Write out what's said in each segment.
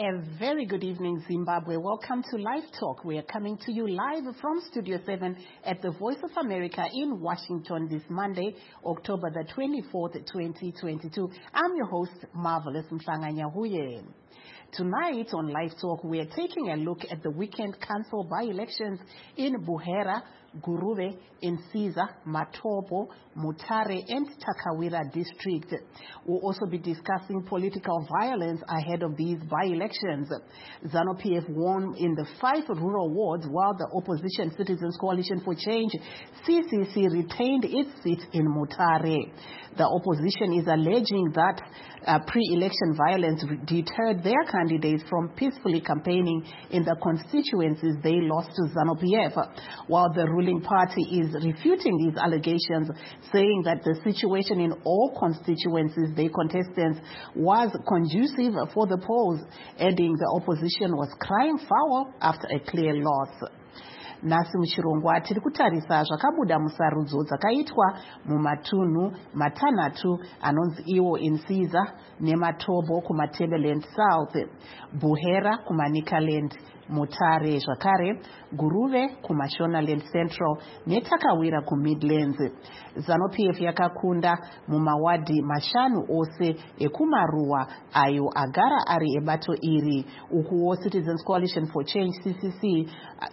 A very good evening, Zimbabwe. Welcome to Live Talk. We are coming to you live from Studio 7 at the Voice of America in Washington this Monday, October the 24th, 2022. I'm your host, Marvelous Mhlanganyahuye. Tonight on Live Talk, we are taking a look at the weekend council by-elections in Buhera, Gurube, Insiza, Matopo, Mutare, and Takawira district. We'll also be discussing political violence ahead of these by-elections. ZANU-PF won in the 5 rural wards, while the opposition Citizens Coalition for Change, CCC, retained its seat in Mutare. The opposition is alleging that pre-election violence deterred their candidates from peacefully campaigning in the constituencies they lost to ZANU-PF, while the ruling party is refuting these allegations, saying that the situation in all constituencies they contested was conducive for the polls, adding the opposition was crying foul after a clear loss. Nasi muchirongwa tiri kutarisa zvakabuda musarudzo dzakaitwa mumatunhu matanhatu anonzi iwo Insiza neMatopo kuMatabeleland South, Buhera kuManicaland, Mutare zvakare, Gurube kuMashonaland Central neTakawira kuMidlands. ZANU-PF yakakunda mumawadi mashanu ose ekumaruwa ayo agara ari ebato iri, ukuwo Citizens Coalition for Change CCC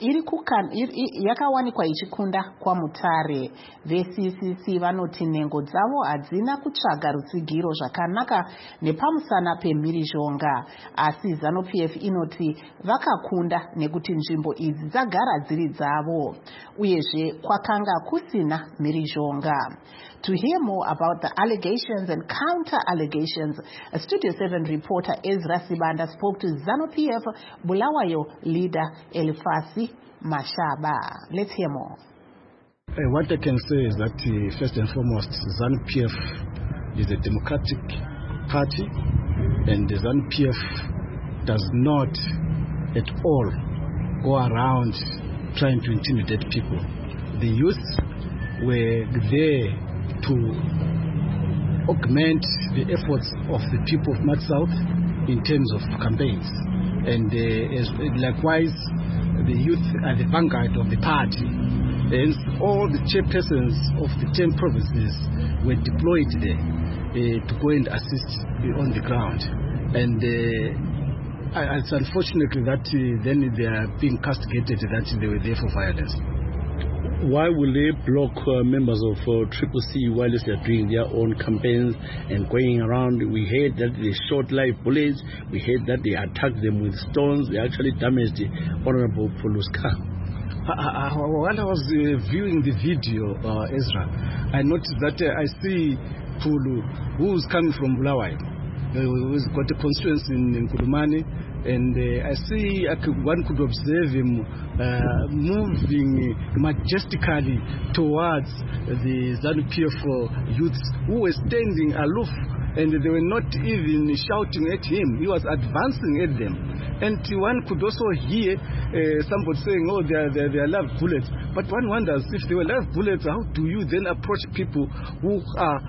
yakawanikwa ichikunda kwa Mutare. VeCCC vanoti nhengo dzavo hadzina kutsvaga rutsigiro zvakanaka nepamusana pemhirizhonga, asi ZANU-PF inoti vakakunda nekuti nzvimbo idzi dzagara dziri dzavo uyezve kwakanga kusina mhirizhonga. To hear more about the allegations and counter-allegations, a Studio 7 reporter Ezra Sibanda spoke to ZANU-PF Bulawayo leader Elifasi Mashaba. Let's hear more. What I can say is that first and foremost, ZANU-PF is a democratic party, and the ZANU-PF does not at all go around trying to intimidate people. The youth were there to augment the efforts of the people of North South in terms of campaigns, and likewise the youth are the vanguard of the party, and all the chairpersons of the 10 provinces were deployed there to go and assist on the ground, and it's unfortunately that then they are being castigated that they were there for violence. Why will they block members of CCC while they are doing their own campaigns and going around? We heard that they shot live bullets. We heard that they attacked them with stones. They actually damaged the Honorable Puluska. While I was viewing the video, Ezra, I noticed that I see Pulu, who is coming from Bulawayo, who's got a constituency in Kudumani, and I see one could observe him moving majestically towards the ZANU-PF youths who were standing aloof, and they were not even shouting at him. He was advancing at them. And one could also hear somebody saying, oh, they are live bullets. But one wonders, if they were live bullets, how do you then approach people who are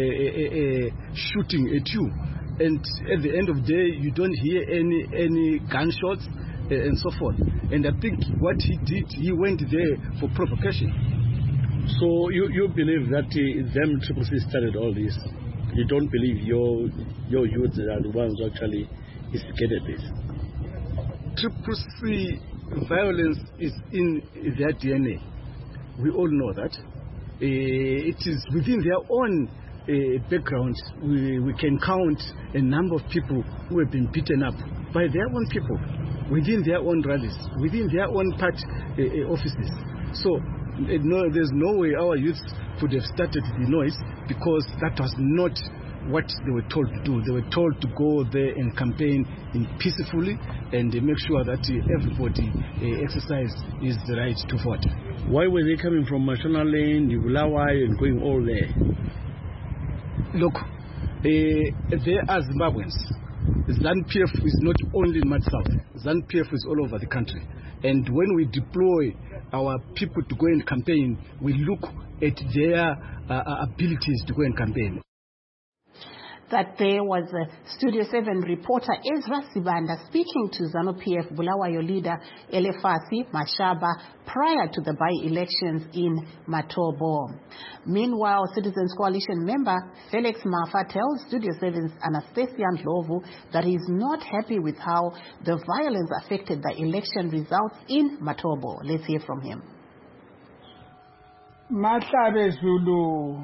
shooting at you? And at the end of the day, you don't hear any gunshots and so forth. And I think what he did, he went there for provocation. So you believe that them CCC started all this? You don't believe your youth are the ones who actually instigated this? CCC violence is in their DNA. We all know that. It is within their own background. We can count a number of people who have been beaten up by their own people, within their own rallies, within their own party offices. So there's no way our youth could have started the noise, because that was not what they were told to do. They were told to go there and campaign peacefully and make sure that everybody exercise is the right to vote. Why were they coming from Mashonaland, Bulawayo, and going all there? Look, they are Zimbabweans. ZANU-PF is not only in North South. ZANU-PF is all over the country. And when we deploy our people to go and campaign, we look at their abilities to go and campaign. That there was Studio 7 reporter Ezra Sibanda speaking to ZANU-PF Bulawayo leader Elefasi Mashaba prior to the by-elections in Matobo. Meanwhile, Citizens Coalition member Felix Mafa tells Studio 7's Anastasia Ndlovu that he is not happy with how the violence affected the election results in Matobo. Let's hear from him. Mahlabe Zulu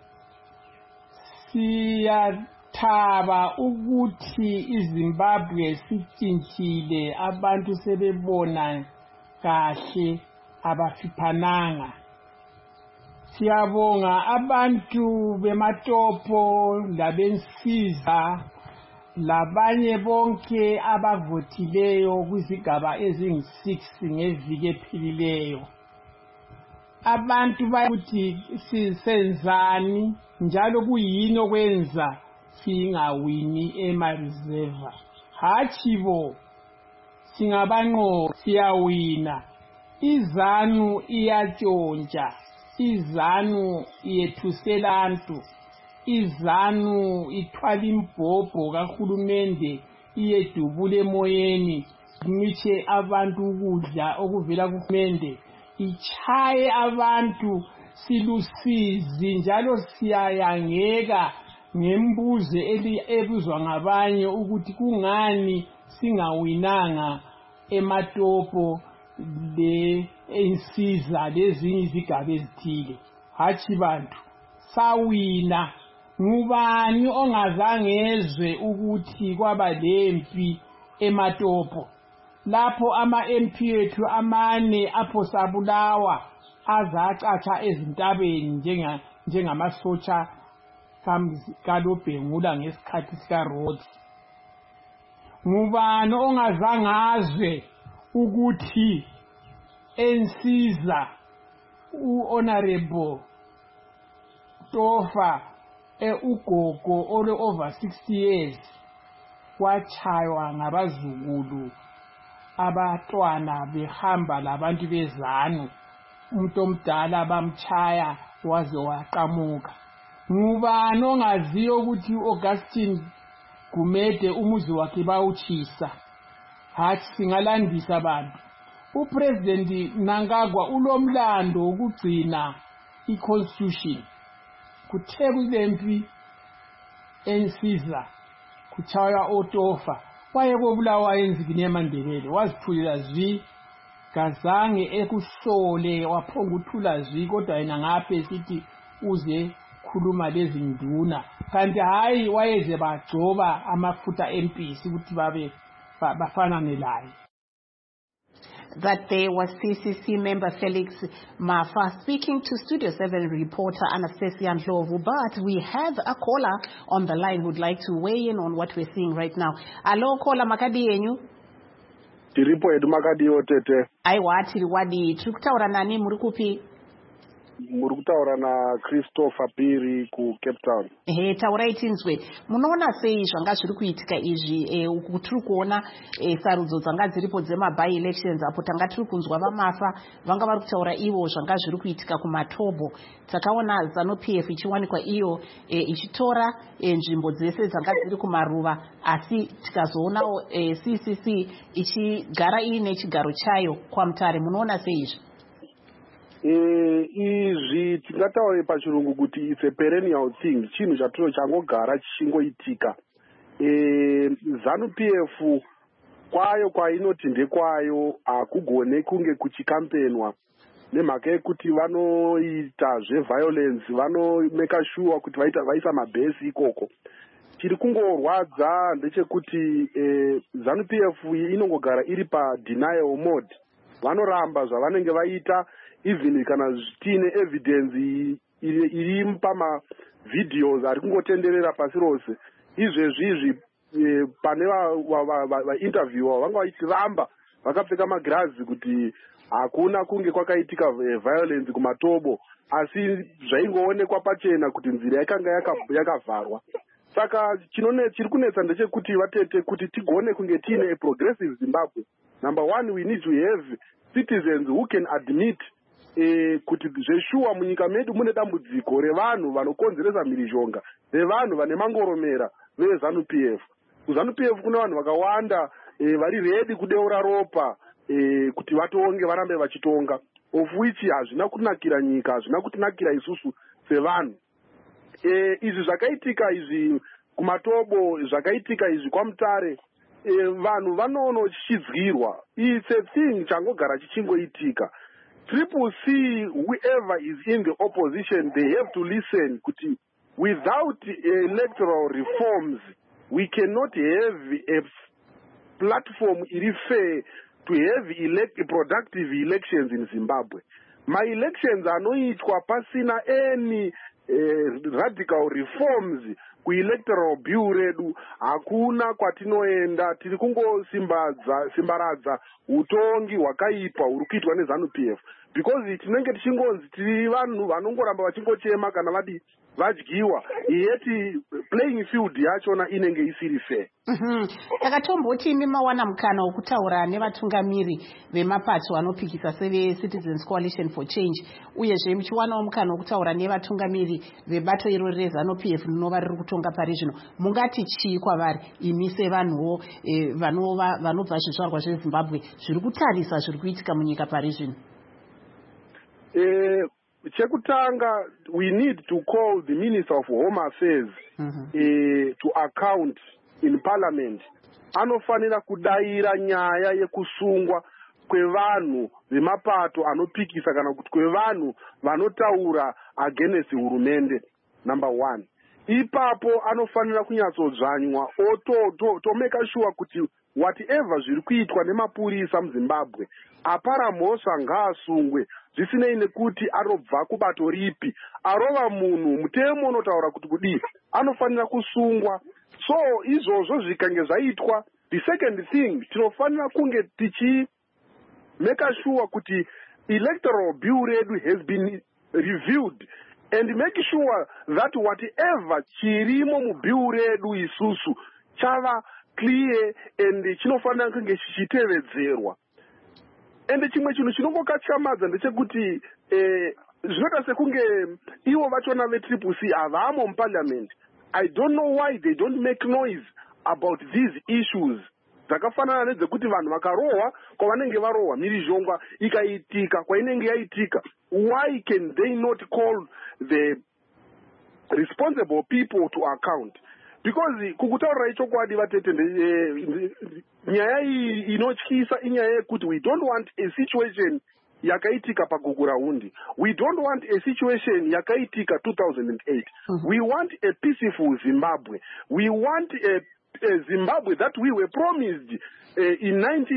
siyathaba ukuthi iZimbabwe sitshintshile, abantu sebebona kahle abafiphananga. Siyabonga abantu beMatopo labensiza labanye bonke abavotileyo kwizigaba ezing-6 ngeviki ephilileyo. Abantu bakuthi sisenzani njalo kuyini okwenza singawini ema-reserve. Hachibo singabanqo siyawina. IZANU iyatshontsha, IZANU iyethuselantu, IZANU ithwala imbhobho kahulumende iyedubula emoyeni, ngiche abantu ukudla okuvela kuhulumende, ichaye abantu silusizi njalo siyayangeka ngembuzo ebuzwa ngabanye ukuthi kungani singawinanga eMatopo le ensiza lezinye izigaba ezithile. Hachi bantu sawina. Ngubani ongazangezwe ukuthi kwaba lempi eMatopo lapho ama-MP ethu amane apho sabulawa azacatsha ezintabeni njengamasotsha kaLobhengula ngesikhathi sikaRhodes. Ngubani ongazangazwe ukuthi ensiza u-Honorable Tofa ugogo ole over 60 years wachaywa ngabazukulu abatwana behamba labantu beZANU, umuntu omdala bamchaya waze waqamuka. Ngubani ongaziyo ukuthi uAugustine Gumede umuzi wakhe bawuchisa. Hathi singalandisa abantu. UPresident Mnangagwa ulomlando ukugcina iConstitution. Kuthe kulempi ensiza kuchaya oTofa wayekobulawa enzikini eMandebele wazithulela zwi kazange ekuhlole waphonga uthula zwi kodwa yena ngapha esithi uze khuluma lezi nduna kanti hayi wayeze bagcoba amafutha empisi ukuthi babe bafanane laye. That there was CCC member Felix Mafa speaking to Studio 7 reporter Anastasia Ndlovu, but we have a caller on the line who would like to weigh in on what we're seeing right now. Hello, caller, makadi yenyu? Tiripo edu makadi otete. Aiwa, tiriwadi. Tukutaura nani murikupi? Murikutaura na Christopher Piri ku Cape Town. Taurai tinzwe. Munoona sei zvanga zviri kuitika izvi tiri kuona sarudzo dzanga dziripo dzema by elections apo tanga tiri kunzwa vamafa vanga vari kutaura ivo zvanga zviri kuitika kuMatobo. Takaona ZANU-PF ichiwanikwa iyo ichitora nzvimbo dzese dzanga dziri kumaruva, asi tikazoonawo CCC ichigara iine chigaro chayo kwaMutare. Munoona sei izvi? Izvi tingataure pachirungu kuti it's a perennial thing, chinhu changogara chingoitika. ZANU-PF kwayo kwainoti ndekwayo hakugone kunge kuchikampenwa nemhaka yekuti vanoita zveviolence, vanomeka sure kuti vaisa mabhesi ikoko. Chiri kungorwadza ndechekuti ZANU-PF inongogara iri padenial mode. Vanoramba zvavanenge vaita, even kana tiine evidence iri pama videos ari kungotenderera pasi rose. Izvezvi pane vainterviewer vanga vachiramba vakapfeka magirazi kuti hakuna kunge kwakaitika violence kuMatobo, asi zvaingoonekwa pachena kuti nzira yakanga yakavharwa. Saka chiri kunetsa ndechekuti vatete kuti tigone kunge tiine a progressive Zimbabwe. Number one, we need to have citizens who can admit kuti zveshuwa munyika medu mune dambudziko revanhu vanokonzeresa mhirizhonga, revanhu vane mangoromera, veZANU-PF. KuZANU-PF kuna vanhu vakawanda vari redi kudeura ropa kuti vatonge varambe vachitonga, of which hazvina kunakira nyika, hazvina kutinakira isusu sevanhu. Izvi zvakaitika izvi kumatobo, zvakaitika izvi kwaMutare, vanhu vanochidzirwa. It's a thing changogara chichingoitika. Triple C, whoever is in the opposition, they have to listen kuti without electoral reforms we cannot have a platform iri fair to have productive elections in Zimbabwe. My elections anoitwa pasina any radical reforms kuelectoral bill redu, hakuna kwatinoenda, tiri kungosimbaradza utongi hwakaipa huri kuitwa neZANU-PF, because tinenge tichingonzi tiri vanhu vanongoramba vachingochema kana vadyiwa, yeti playing field yachona inenge isiri fair. Takatomboti mawana mukana wokutaura nevatungamiri vemapato anopikisa seveCitizens Coalition for Change, uyezve muchiwanawo mukana wokutaura nevatungamiri vebato iro reZANU-PF rinova riri kutonga pari zvino. Mungati chii kwavari imi sevanhuwo vanobva zvizvarwa zveZimbabwe zviri kutarisa zviri kuitika munyika pari zvino? Chekutanga, we need to call the Minister of Home Affairs to account in Parliament. Anofanira kudaira nyaya yekusungwa kwevanhu vemapato anopikisa kana kuti kwevanhu vanotaura against hurumende, number one. Ipapo anofanira kunyatsodzvanywa to make sure kuti whatever zviri kuitwa nemapurisa muZimbabwe, apara mhosva ngaasungwe zvisinei nekuti arobva kubato ripi. Arova munhu, mutemo unotaura kuti kudii, anofanira kusungwa. So izvozvo zvikange zvaitwa, the second thing, tinofanira kunge tichi make sure kuti electoral bill redu has been reviewed and make sure that whatever chirimo mubill redu isusu chava clear and chinofanira kunge chichitevedzerwa. And chimwe chinhu chinongokachamadza ndechekuti zvinoita sekunge ivo vachona veTriple C havamo muParliament. I don't know why they don't make noise about these issues. Dzakafanana nedzekuti vanhu vakarohwa kwavanenge varohwa, mhirizhongwa ikaitika kwainenge yaitika. Why can they not call the responsible people to account? Because kukutaurira ichokwadi vatete, nyaya iyi inotyisa inyaya yekuti we don't want a situation yakaitika paGuguraundi. We don't want a situation yakaitika 2008. We want a peaceful Zimbabwe. We want a Zimbabwe that we were promised in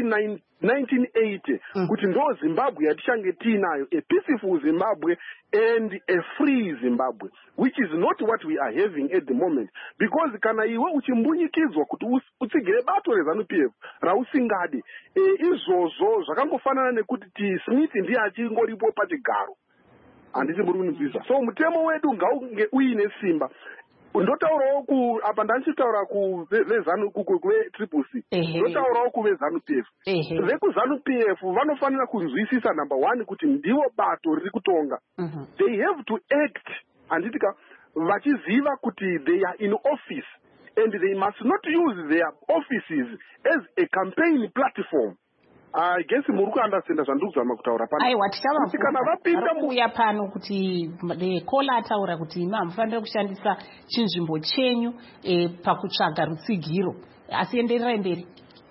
1980 kuti ndo Zimbabwe yatichange tinayo, a peaceful Zimbabwe and a free Zimbabwe, which is not what we are having at the moment. Because kana iwe uchimbunyikidzwa kuti utsigire bato reZANU-PF rausingadi, izvozvo zvakangofanana nekuti Smith ndiye achingoripo pachigaro, handisi muri kunzwisisa. So mutemo wedu ngaunge uine simba. Ndotaurawo apa ndanchitaura kuveTriple C, ndotaurawo kuveZANU-PF. VekuZANU-PF vanofanira kunzwisisa, number one, kuti ndivo bato riri kutonga. They have to act, handitika vachiziva kuti they are in office and they must not use their offices as a campaign platform. I guess muri kuandastenda zvandiri kuzama kutaura pano. Aiwa, tichavakuya pano kuti kola ataura kuti hamufanira kushandisa chinzvimbo chenyu pakutsvaga rutsigiro. Asi endererai mberi.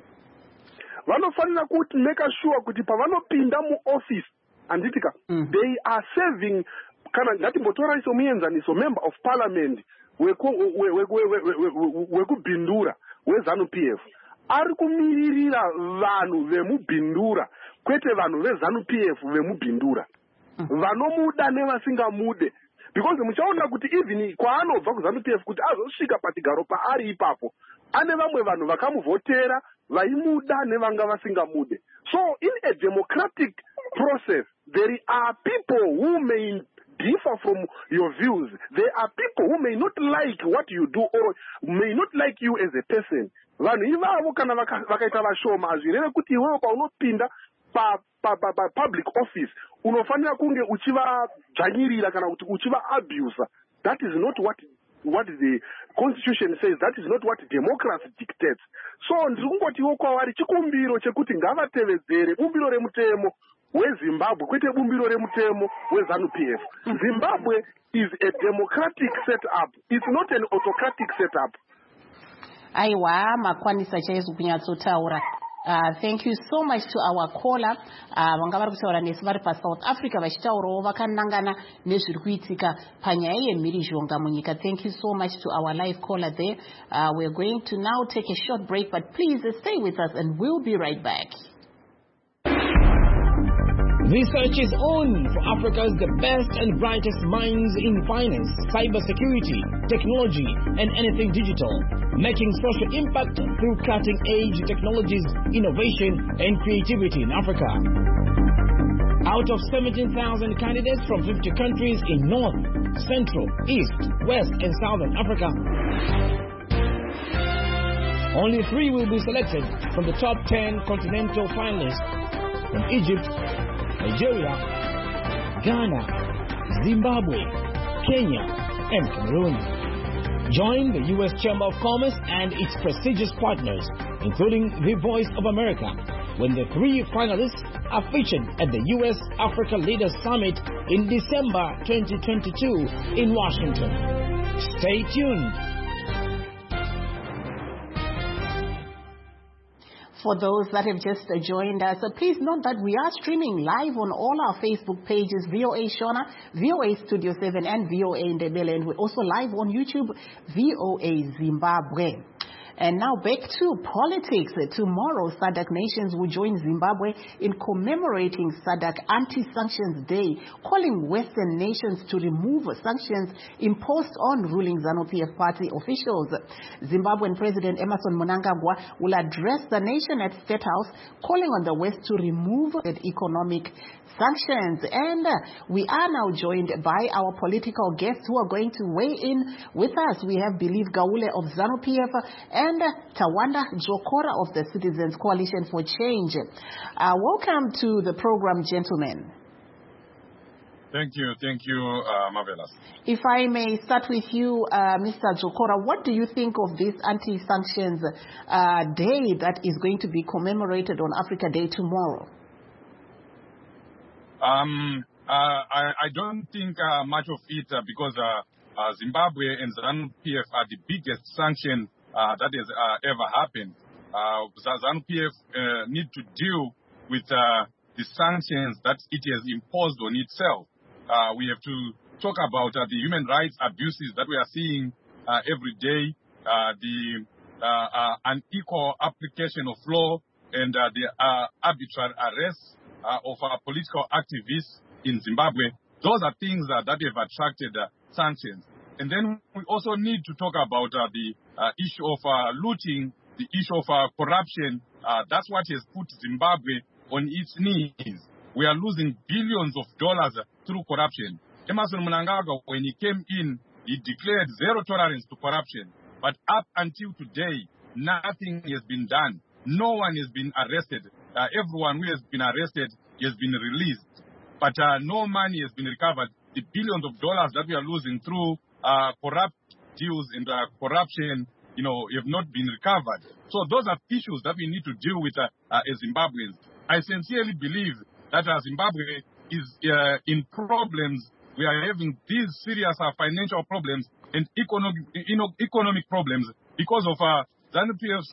Vanofanira kuti make sure kuti pavanopinda muoffice, handitika, they are serving, kana ngatimbotora iso muenzaniso, member of parliament wekubhindura weZANU-PF. Ari kumiririra vanhu vemubhindura, kwete vanhu veZANU-PF vemubhindura. Vanomuda nevasingamude. Because muchaona kuti even kwaanobva kuZANU-PF kuti azosvika pachigaro paari ipapo, ane vamwe vanhu vakamuvhotera vaimuda nevanga vasingamude. So in a democratic process, there are people who may differ from your views. There are people who may not like what you do or may not like you as a person. Vanhu ivavo kana vakaita vashoma, azvireve kuti iwewe paunopinda public office unofanira kunge uchivadzvanyirira kana kuti uchiva abuser. That is not what what the constitution says. That is not what democracy dictates. So ndingotiwo kwavari chikumbiro chekuti ngavatevedzere bumbiro remutemo weZimbabwe kwete bumbiro remutemo weZANU-PF. Zimbabwe is a democratic setup. It's not an autocratic setup. Aiwa makwanisa chaizo kunyatsotaura. Thank you so much to our caller. Vanga vari kutaura nesu vari paSouth Africa vachitaurawo vakanangana nezviri kuitika panyaya yemhirizhonga munyika. Thank you so much to our live caller there. We're going to now take a short break, but please stay with us and we'll be right back. Research is on for Africa's the best and brightest minds in finance, cybersecurity, technology, and anything digital, making social impact through cutting-edge technologies, innovation, and creativity in Africa. Out of 17,000 candidates from 50 countries in North, Central, East, West, and Southern Africa, only 3 will be selected from the top 10 continental finalists from Egypt, Nigeria, Ghana, Zimbabwe, Kenya, and Cameroon. Join the U.S. Chamber of Commerce and its prestigious partners, including the Voice of America, when the 3 finalists are featured at the U.S. Africa Leaders Summit in December 2022 in Washington. Stay tuned. For those that have just joined us, please note that we are streaming live on all our Facebook pages, VOA Shona, VOA Studio 7, and VOA Ndebele. And we're also live on YouTube, VOA Zimbabwe. And now back to politics. Tomorrow, SADC nations will join Zimbabwe in commemorating SADC Anti-Sanctions Day, calling Western nations to remove sanctions imposed on ruling ZANU-PF party officials. Zimbabwean President Emmerson Mnangagwa will address the nation at State House, calling on the West to remove economic sanctions. And we are now joined by our political guests who are going to weigh in with us. We have Believe Gaule of ZANU-PF and Tawanda Jokora of the Citizens Coalition for Change. Welcome to the program, gentlemen. Thank you, Marvelous. If I may start with you, Mr. Jokora, what do you think of this anti-sanctions day that is going to be commemorated on Africa Day tomorrow? I don't think much of it because Zimbabwe and ZANU-PF are the biggest sanction that has ever happened. ZANU-PF need to deal with the sanctions that it has imposed on itself. We have to talk about the human rights abuses that we are seeing every day, the unequal application of law, and the arbitrary arrests of political activists in Zimbabwe. Those are things that have attracted sanctions. And then we also need to talk about the issue of looting, the issue of corruption. That's what has put Zimbabwe on its knees. We are losing billions of dollars through corruption. Emmerson Mnangagwa, when he came in, he declared zero tolerance to corruption. But up until today, nothing has been done. No one has been arrested. Everyone who has been arrested has been released. But no money has been recovered. The billions of dollars that we are losing through corrupt deals and corruption, have not been recovered. So those are issues that we need to deal with as Zimbabweans. I sincerely believe that Zimbabwe is in problems. We are having these serious financial problems and economic problems because of ZANU-PF's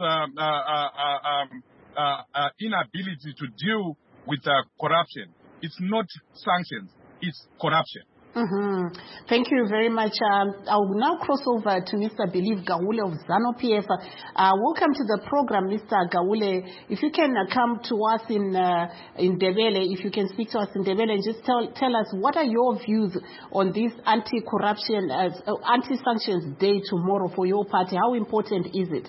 inability to deal with corruption. It's not sanctions, it's corruption. Mm-hmm. Thank you very much. I will now cross over to Mr. Believe Gaule of ZANU-PF. Welcome to the program, Mr. Gaule. If you can come to us in Ndebele, if you can speak to us in Ndebele and just tell us what are your views on this anti-corruption, anti-sanctions day tomorrow for your party. How important is it?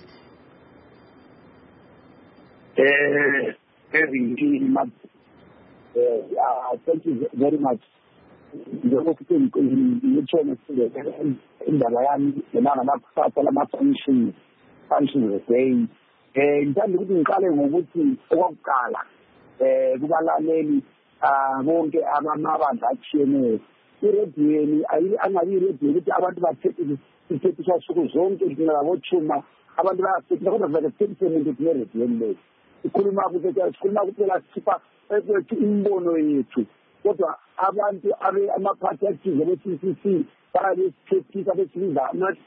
Thank you very much. Njengokuthi ngitsho indaba yami ngenanga lapho ama-sanctions day ngithanda ukuthi ngiqale ngokuthi okokuqala kubalaleli bonke amabandla atshiyeneyo irediyweni angabi irediyweni ukuthi abantu bathethiswa suku zonke ngabo-Chuma abantu bayathethiswa kodwa vele kuthethise umuntu kunerediyweni leyo sikhuluma kuphela sipha ekwethu imibono yethu kodwa abantu amaphathi athize be-CCC bayabesithethisa besibiza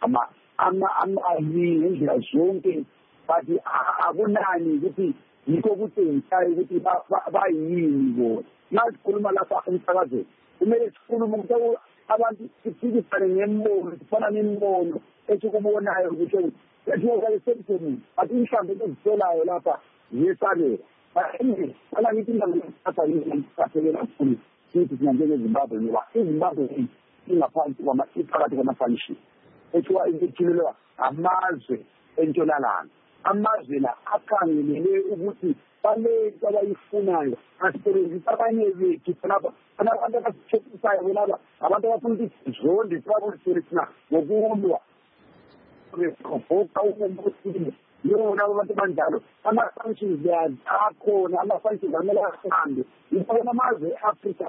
amazi ngendlela zonke but akunani ukuthi yikho kutshengisayo ukuthi bayini bona. Masikhuluma lapha emsakazweni kumele sikhulume ukuthi abantu siphikisane ngemibono sifana nemibono esikubonayo ukuthi esiyokale sekuseni but mhlawumbe ezisolayo lapha ziyesabela bala ngithi ngapha yini kakhulu sithi sina njengeZimbabwe ngoba iZimbabwe ingaphansi iphakathi kwama-sanction ethiwa ithulelwa amazwe entshonalanga. Amazwe la akhangelele ukuthi balento abayifunayo asebenzisa abanye bethu khonapha abantu abasithethisayo bonaba abantu abafuna ukuthi zonke sibabonise thina ngokulwa bevoka umuntu yona abantu banjalo ama-sanctions akhona ama-sanctions amele ahambe yibona amazwe e-Afrika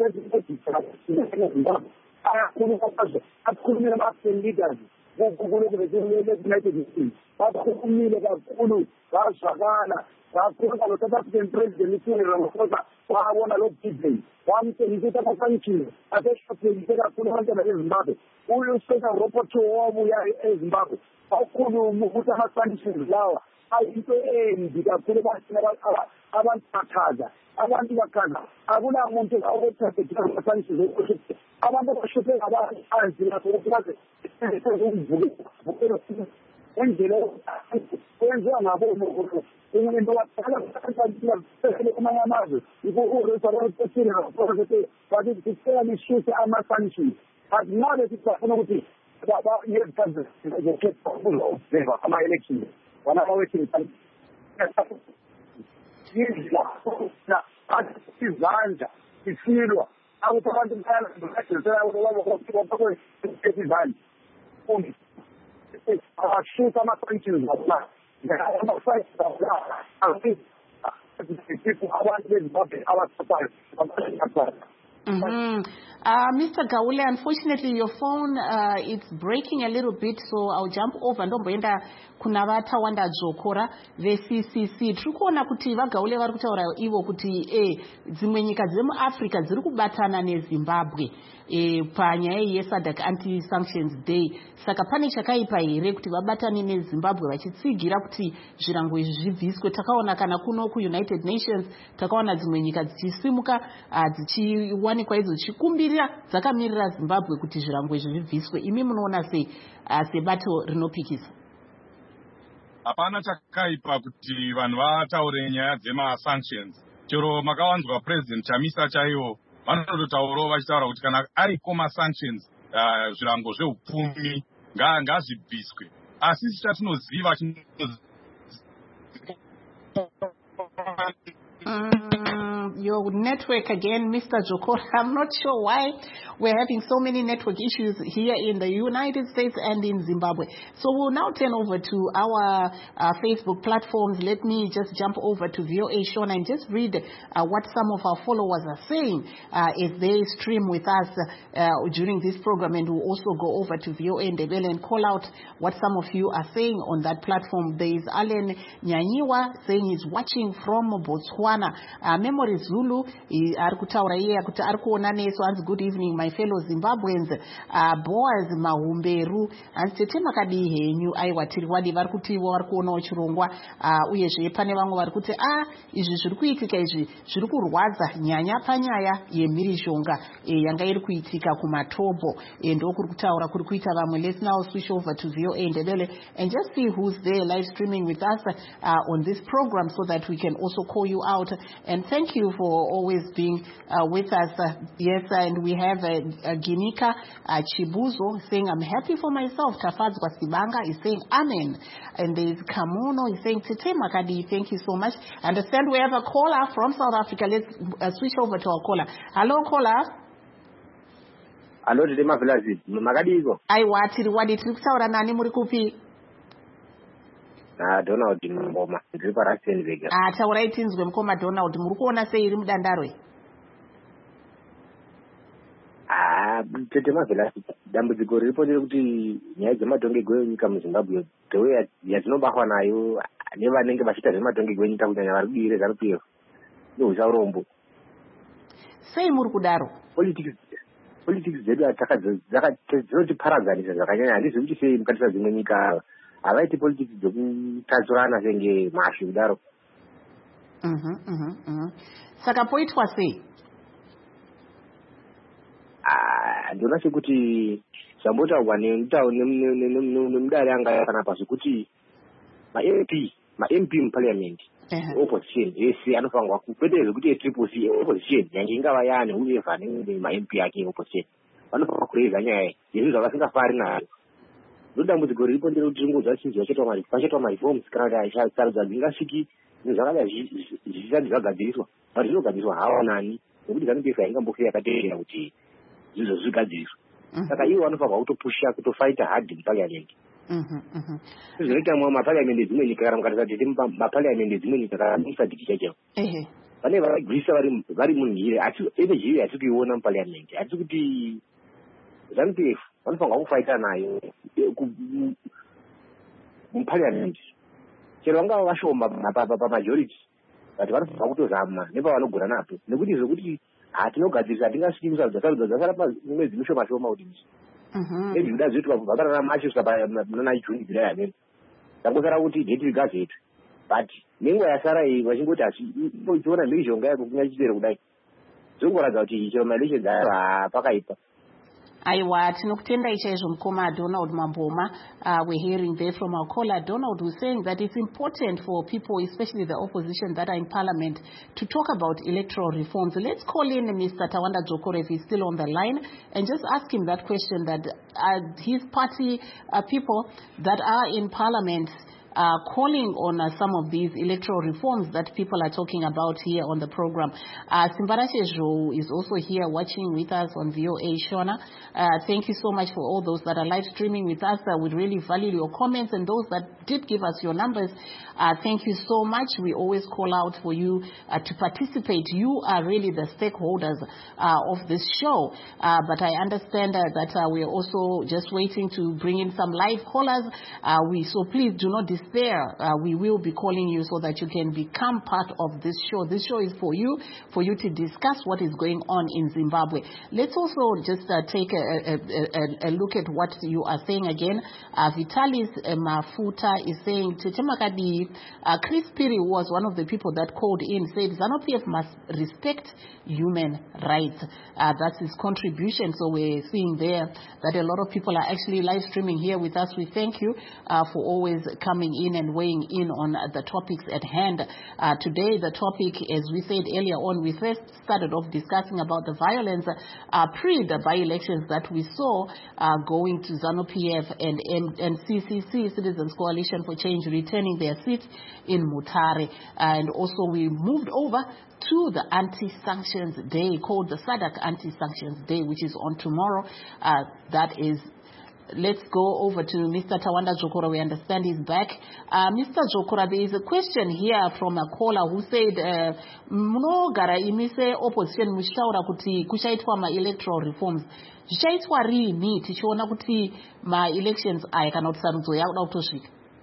akhulumile ama-African leaders United Nations bakhulumile kakhulu bazwakala kakhuluma lo-South African president Cyril Ramaphosa wabona lo debate wamtshengisa ukuthi ama-sanctions asehluphekise kakhulu abantwana beZimbabwe. Uspecial Rapporteur wabuya eZimbabwe wakhuluma ukuthi ama-sanctions lawa ayinto embi kakhulu abantu bakhaza akunamuntu awethathekile ama-sanctions ukuthi abantu abashuphe ngabanzi lapho ukuthi endlela kwenziwa ngabomo into bakhala kumanye amazwe bathi sicela nishuse ama-sanctions but ngabe sisafuna ukuthi ama-elections wana ama-waiting izandla isilwa ukuthi abantu bayazizandla abashuta ama-sanctions abantu beZimbabwe abathathayo. Mr. Gaule, unfortunately your phone it's breaking a little bit, so I'll jump over. Ndomboenda kuna vatawanda dzokora ve-CCC tiri kuona kuti vaGaule vari kutaura ivo kuti dzimwe nyika dzemuAfrica dziri kubatana neZimbabwe panyaya yeSADC anti-sanctions day. Saka pane chakaipa here kuti vabatane neZimbabwe vachitsigira kuti zvirango izvi zvibviswe? Takaona kana kuno kuUnited Nations takaona dzimwe nyika dzichisimuka dzichiwanikwa idzo dzichikumbirira dzakamirira Zimbabwe kuti zvirango izvi zvibviswe. Imi munoona sei sebato rinopikisa? Hapana chakaipa kuti vanhu vataure nyaya dzema-sanctions. Chero makawanzwa President Chamisa chaivo vanototaurawo vachitaura kuti kana ariko ma-sanctions zvirango zveupfumi ngazvibviswe. Asi chatinoziva your network again, Mr. Jokora. I'm not sure why we're having so many network issues here in the United States and in Zimbabwe. So we'll now turn over to our Facebook platforms. Let me just jump over to VOA Shona and just read what some of our followers are saying as they stream with us during this program, and we'll also go over to VOA Ndebele and call out what some of you are saying on that platform. There is Allen Nyanyiwa saying he's watching from Botswana. Memory Zulu arikutaura iye akuti arikuona neso anzi good evening my fellow Zimbabweans. Boaz Mahumberu anzi tete makadii henyu aiwa tiri wadi vari kutiwo vari kuonawo chirongwa uyezve pane vamwe vari kuti izvi zviri kuitika izvi zviri kurwadza nyanya panyaya yemhirishonga yanga iri kuitika kumatobo ndokuri kutaura kuri kuita vamwe. Let's now switch over to VOA Ndebele and just see who's there live streaming with us on this program so that we can also call you out. And thank you for always being with us. Yes, and we have Ginika Chibuzo saying, I'm happy for myself. Tafadzwa Sibanga is saying, Amen. And there's Kamono is saying, Tete Makadi, thank you so much. I understand we have a caller from South Africa. Let's switch over to our caller. Hello, caller. Hello, Tete Mavelazi. Makadi igo. Aiwa, tiri wadi tiri kutaura nani muri kupi? Donald Mboma ndiri paRustenburg. Taurai tinzwe mukoma Donald, muri kuona sei iri mudandarwe? tete Mavelasi, dambudziko riripo nderekuti nyaya dzematongerwo enyika muZimbabwe dhewe yatinobatwa nayo nevanenge vachiita zvematongerwo enyika kunyanya vari kudii reZANU-PF nehusaurombo. Sei muri kudaro? Politics dzedu dzinotiparadzanisa zvakanyanya. Handizivi kuti sei mukati dzimwe nyika havaiti politics dzekutadzurana senge mhashi kudaro. Saka poitwa sei? Ndiona sekuti zvambotaurwa nemudare anga yakanapa zvekuti ma-MP muparliament opposition yese anofanirwa kwete zvekuti triple opposition yange ingava yani uyefa ma-MP ake opposition vanofanirwa kureza nyaya yezvinhu zvavasingafari nayo. Ndodambudziko riripo nderekuti ringodza chinzi vachaitwa ma-reforms kana kuti sarudza dzingasviki zvakada zvisati zvagadziriswa but zvinogadziriswa hawo nani nekuti ZANU-PF yaingambofira yakateerera kuti izvo zvigadziriswa. Saka ivo vanofanirwa kutopusha kutofaita hard muparliament. Zvinoita mapariamendi edzimwe nyika kana mukatisa tete mapariamendi edzimwe nyika kana musadiki chacho vane varagwisa vari munhire energy iyo hatiri kuiona mupariamendi. Hatiri kuti ZANU-PF vanofanirwa kufaita nayo mupariamendi chero vangava vashoma pamajority but vanofanirwa kutozama nepavanogona napo nekuti zvokuti hatinogadzirisa hatingasviki kusarudza dzasara mwedzi mishoma shoma kuti maybe kuda zvoitwa kubvakara namachi kusapa muna June July amene tangosara kuti date rigazeti but nenguva yasara iyi vachingoti ichiona mhizhonga yako kunyachitero kudai zvingoratidza kuti chero ma-elections ayo hapakaipa. Aiwa, tinokutenda chaizvo mukoma Donald Mamboma. We're hearing there from our caller Donald, who's saying that it's important for people, especially the opposition that are in parliament, to talk about electoral reforms. Let's call in Mr. Tawanda Jokora if he's still on the line and just ask him that question, that his party people that are in parliament calling on some of these electoral reforms that people are talking about here on the program. Simbarashe is also here watching with us on VOA. Shona, thank you so much for all those that are live streaming with us. We really value your comments, and those that did give us your numbers, thank you so much. We always call out for you to participate. You are really the stakeholders of this show. But I understand that we are also just waiting to bring in some live callers. So please do not despair. We will be calling you so that you can become part of this show. This show is for you to discuss what is going on in Zimbabwe. Let's also just take a look at what you are saying again. Vitalis Mafuta is saying, Chris Piri was one of the people that called in, said ZANU-PF must respect human rights. That's his contribution. So we're seeing there that a lot of people are actually live streaming here with us. We thank you for always coming in and weighing in on the topics at hand. Today, the topic, as we said earlier on, we first started off discussing about the violence pre the by-elections that we saw going to ZANU-PF and CCC, Citizens Coalition for Change, returning their seat in Mutare. And also we moved over to the anti-sanctions day called the SADC Anti-Sanctions Day, which is on tomorrow. That is, let's go over to Mr. Tawanda Jokora. We understand he's back. Mr. Jokora, there is a question here from a caller who said, Mnogara imise opposition mushaura kuti kushaitwa ma-electoral reforms. Zvichaitwa rini tichiona kuti ma-elections aya kana kuti sarudzo yakuda kutosvika?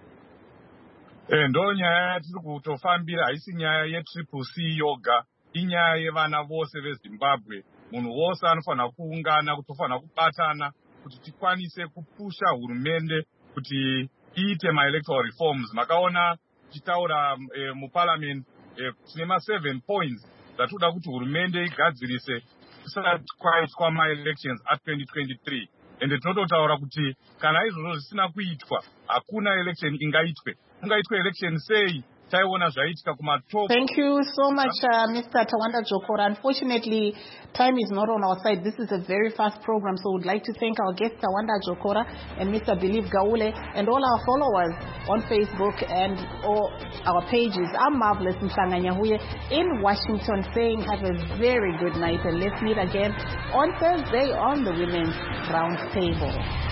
Ndo nyaya yatiri kutofambira, haisi nyaya yetriple C yoga, inyaya yevana vose veZimbabwe. Munhu wose anofanira kuungana, kutofanira kubatana kuti tikwanise kupusha hurumende kuti iite ma-electoral reforms. Makaona tichitaura muparliament tine ma7 points dzatoda kuti hurumende igadzirise kusati kwaitwa ma-elections a2023. Ende tinototaura kuti kana izvozvo zvisina kuitwa hakuna election ingaitwe. Ungaitwe election sei taiona zvaitika kumatop. Thank you so much, Mr. Tawanda Jokora. Unfortunately, time is not on our side. This is a very fast program, so we'd like to thank our guest Tawanda Jokora and Mr. Believe Gaule and all our followers on Facebook and all our pages. I'm Marvelous Mshanganyahuye in Washington saying have a very good night, and let's meet again on Thursday on the Women's Roundtable.